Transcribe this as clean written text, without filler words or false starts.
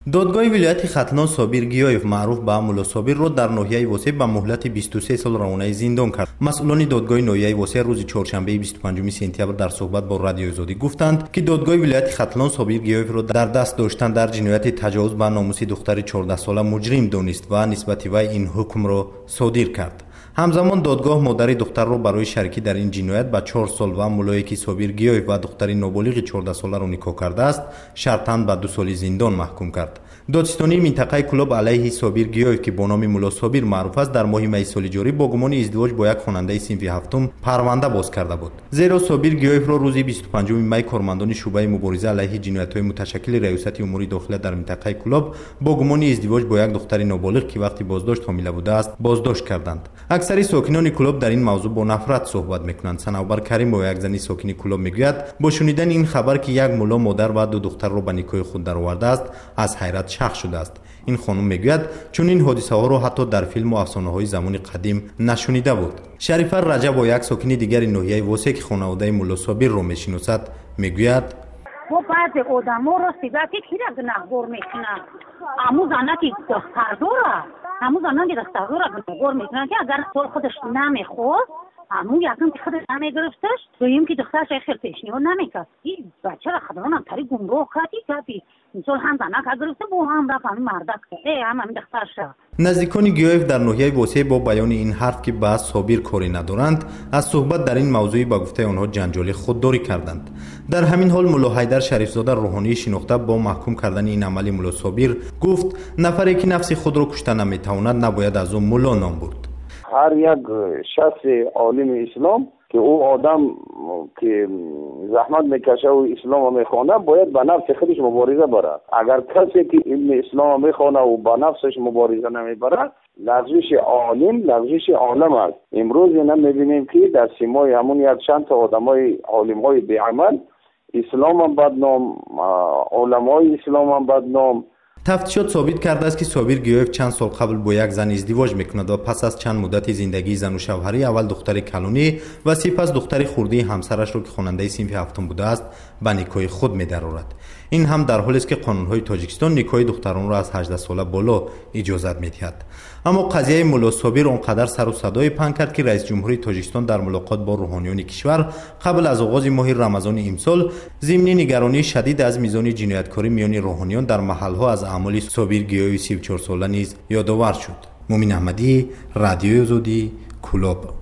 دادگاه ولایت ختلان صابر گیایف معروف به مولا صابر را در ناحیه واسه به مهلت 23 سال روانه زندان کرد. مسئولان دادگاه ناحیه واسه روز چهارشنبه 25 سپتامبر در صحبت با رادیو آزادی گفتند که دادگاه ولایت ختلان صابر گیایف را در دست داشتن در جنایت تجاوز به ناموس دختر 14 ساله مجرم دانست و نسبت وی این حکم را صادر کرد. همزمان دادگاه مادر دختر را برای شرکی در این جنایت به 4 سال و مولایی که صابر گیایف و دختر نابالغ 14 ساله را نکاح کرده است شرطاً به 2 سال زندان محکوم کرد. دادستانی منطقه کلوب علیه صابر گیایف که با نام مولا صابر معروف است در ماه می سال جاری با گمان ازدواج با یک خواننده صنف هفتم پرونده باز کرده بود. زیرا صابر گیایف را روز 25 می کارمندان شعبه مبارزه علیه جنایت‌های متشکل ریاست امور داخله در منطقه کلوب با گمان ازدواج با یک دختر نابالغ که وقتی بازداشت حامله بوده است بازداشت کردند. اکثر ساکنان کلوب در این موضوع با نفرت صحبت میکنند. صنوبر کریم با یک زنی ساکن کلوب میگوید با شنیدن این خبر که یک مولا مادر و 2 دختر را به نکاح خود درآورده است از حیرت شاخ شده است. این خانم میگوید چون این حادثه ها را حتی در فیلم و افسانه های زمان قدیم نشنیده بود. شریفه رجب با یک ساکن دیگر ناحیه واسه که خانواده مولا صابر را میشناسد میگوید با بعض آدما را سیگاتی کیرا گناهگار میکنند. امو زنه که دختر داره همون زنان که دختر رو گناهگار میکنن که اگر طور خودش نمیخواست همون یکم که خودش نمیگرفتش دویم که دخترش خیلی پیشنهاد نمیکرد این بچه را خداوند هم تری گمراه کردی مثال هم زنک گرفته با هم رفت همین مردک کرده همین دخترش. نزدیکان گیایف در ناحیه واسه با بیان این حرف که به صابر کاری ندارند از صحبت در این موضوع با گفته آنها جنجالی خودداری کردند. در همین حال مولا حیدر شریفزاده روحانی شناخته با محکوم کردن این عمل مولا صابر گفت نفری که نفس خود را کشته نمیتواند نباید از او مولا نام برد. هر یک شخص عالم اسلام که او آدم که زحمت میکشه و اسلام میخوانه باید با نفس خودش مبارزه بره. اگر کسی که علم اسلام میخوانه و با نفسش مبارزه نمیبره لغزش عالم است. امروز اینا میبینیم که در سیمای همون یک چند تا آدمای عالمای بی‌عمل اسلام هم بدنام، علمای اسلام هم بدنام. تفتیشات ثابت کرده است که صابر گیایف چند سال قبل با یک زن ازدواج میکند و پس از چند مدت زندگی زن و شوهری اول دختر کلونی و سپس دختر خردی همسرش را که خواننده صنف هفتم بوده است به نکاح خود می‌درآورد. این هم در حالی است که قانون‌های تاجیکستان نکاح دختران را از 18 ساله بالا اجازت می‌دهد. اما قضیه مولا صابر آنقدر سر و صدای پنگ کرد که رئیس جمهوری تاجیکستان در ملاقات با روحانیان کشور قبل از آغاز ماه رمضان امسال ضمن نگرانی شدید از میزان جنایتکاری میان روحانیان در محل‌ها از اعمال صابر گیایف 34 ساله نیز یادآور شد. مومن احمدی، رادیو آزادی، کلوب.